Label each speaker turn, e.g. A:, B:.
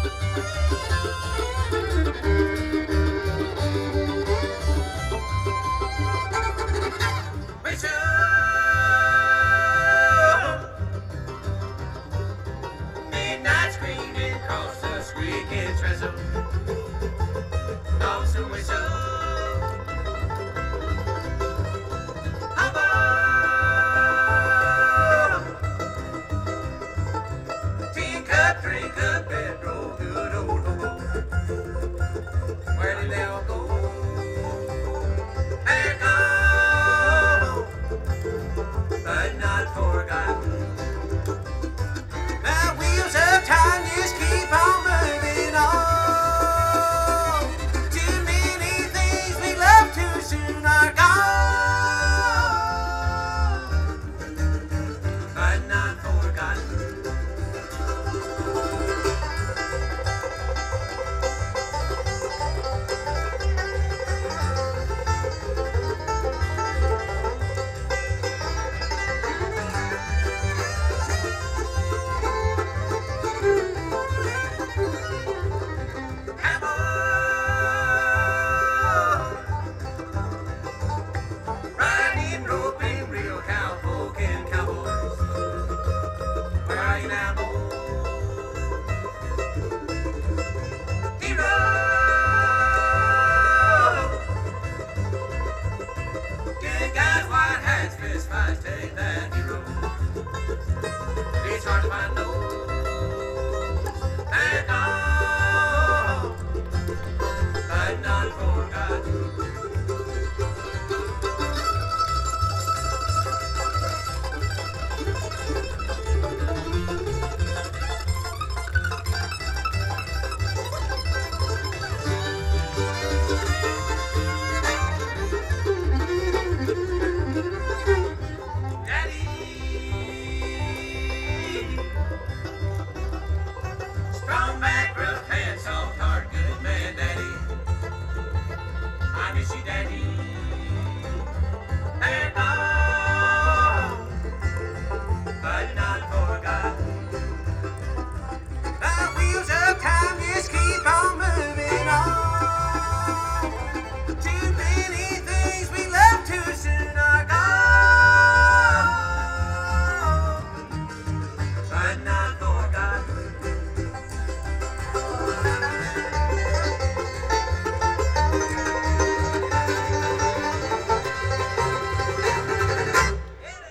A: Whistle, midnight screaming across the squeaky trestle. Dogs who whistle, hubba. Teacup, drink up, and roll, good old hobo. Where did they all go? They're gone, but not forgotten. The wheels of time just keep on moving on. Too many things we love too soon are gone, but not forgotten. Riding, roping, real cowpoke and cowboys. Where are you now, boys? Hero! Good guys, white hats, fist fights, take that hero. It's hard to find those. They're gone, but not forgotten. Daddy, strong back, rough hand, soft heart, good man, Daddy. I miss you, Daddy. They're gone, but not